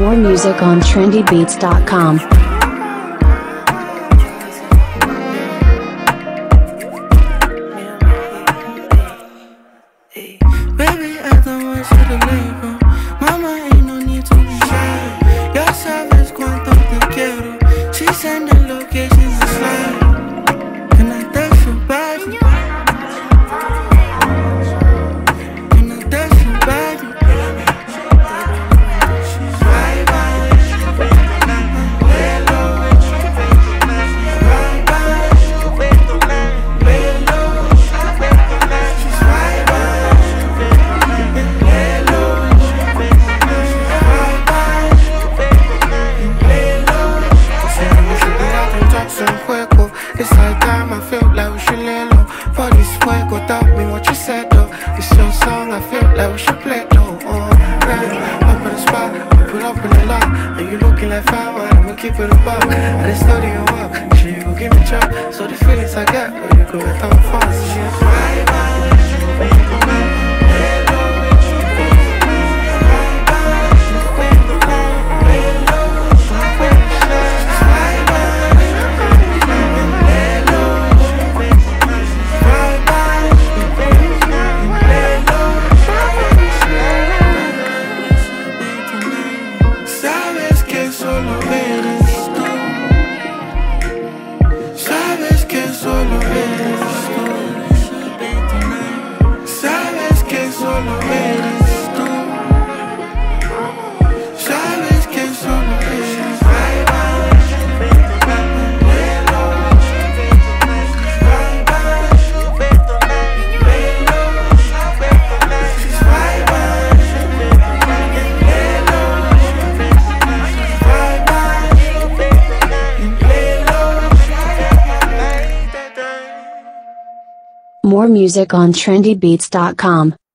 More music on trendybeats.com. Baby, I don't want you to leave, mama, ain't no need to be shy. Ya sabes cuánto te quiero. She sending locations to slide. Can I touch your body? Can I touch your body? She's right by you, lay low. Right by you, lay low. She's right by you, lay low. Right by you, lay low. Saying we should be out and talk some juego. It's our time, I feel like we should lay low. For this fuego, tell me what you said though. It's your song, I feel like we should play though. Oh, yeah. Up in the spot, we pull up in the lot. And you looking like fire, I'ma keep it above. I just study your work, shit, you gon' give me job. So the feelings I got, oh, you go with them fast. She's right by you, lay low. Right by you, lay low. She's right by you, lay low. Right by you, lay low. Sabes que solo eres tú. Sabes que solo eres tú. Sabes que solo eres tú. Sabes que solo eres right by you, lay low. Right by you, lay low. She's right by you, lay low. Right by you, lay low. More music on trendybeats.com.